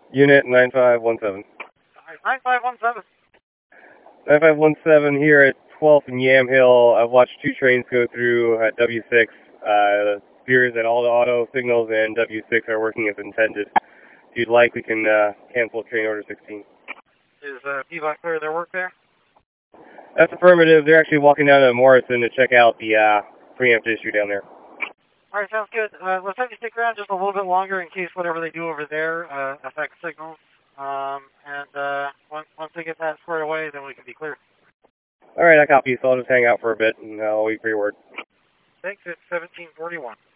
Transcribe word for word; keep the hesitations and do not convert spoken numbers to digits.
Unit nine five one seven. nine five one seven. nine five one seven here at twelfth and Yamhill. I've watched two trains go through at W six. Uh, it appears that all the auto signals and W six are working as intended. If you'd like, we can uh, cancel train order sixteen. Is uh, P V O C clear their work there? That's affirmative. They're actually walking down to Morrison to check out the uh, preempt issue down there. All right, sounds good. Uh, let's have you stick around just a little bit longer in case whatever they do over there uh, affects signals. Um, and uh, once, once they get that squared away, then we can be clear. All right, I copy, so I'll just hang out for a bit, and I'll wait for your word. Thanks, it's seventeen forty-one.